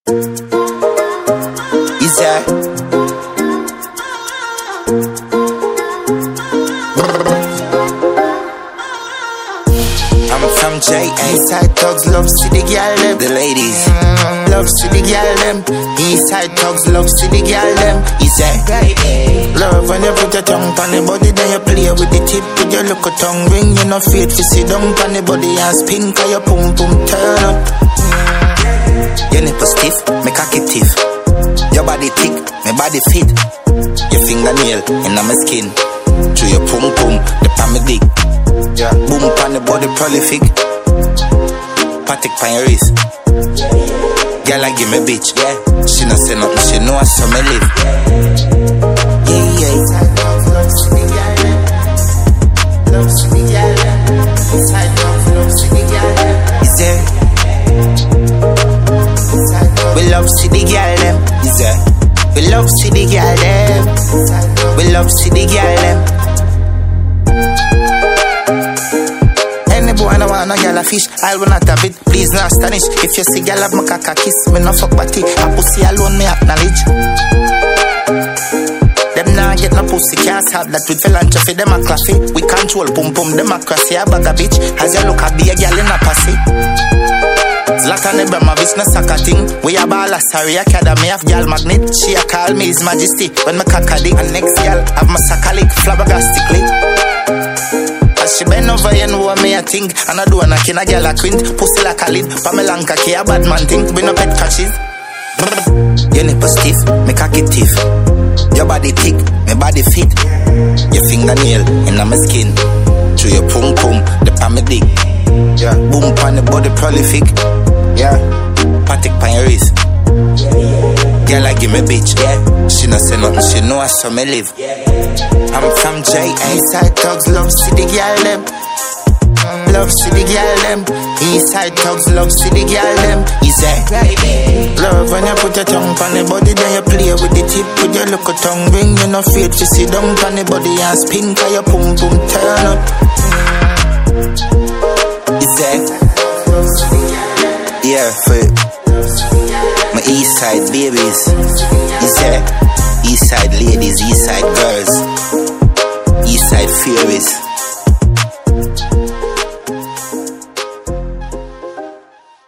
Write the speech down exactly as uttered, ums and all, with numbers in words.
Is that? I'm from J A. Eastside thugs love city girl them. The ladies mm, love city girl them. Eastside thugs love city girl them. Is that? Love when you put your tongue on the body, then you play with the tip with your look tongue ring. You no fear to sit down on the body and spin, cause your pum pum turn up. Your nipple stiff, me cocky tiff. Your body thick, my body fit. Your fingernail in my skin. Through your pum pum, the pan me dick. Yeah. Boom pan the body prolific. Patek pan your wrist. Girl I give me bitch. Yeah. She no say nothing, she know I saw me live. Yeah, yeah. Love city girl. Love city girl. Inside love, love city girl. Is there? We love city girl them. Is there? We love city girl them. We love city girl them. Any boy I want no girl a fish, I will not have it. Please not astonish. If you see girl have my caca kiss, me no fuck body. A pussy alone me acknowledge. Them nah get no pussy, can't have that with philanthropy. Them a claffy. We control pum pum democracy. A bag a bitch. As you look a be a girl in a pussy. Zlatan Ibrahimovic no soccer thing. We a ball a sorry academy of girl magnet. She a call me his majesty when me cock a dick. And next girl have my sack a lick flabbergastically. As she bend over you know what me a think. And I do a knock in a girl a quint. Pussy like a lid. Pamela Lanka a bad man think. We no pet catches. Your nipple stiff, me cocky tiff. Your body thick, my body fit. Your fingernail in my skin. Through your pum pum, the pan me dick. Yeah. Boom pan the body prolific. Yeah. Patek pan your wrist. Girl I give me bitch. Yeah. She no say nothing, she know I saw me live. I'm from J A. Eastside thugs love city girl them. Love city girl them. Eastside thugs love city girl them. Is that? Love when you put your tongue on the body, then you play with the tip with your look tongue ring. You no fear to sit down on the body and spin, cause your pum pum turn up. Is that? Yeah, for my east side babies. Is that? East side ladies, east side girls, east side fairies.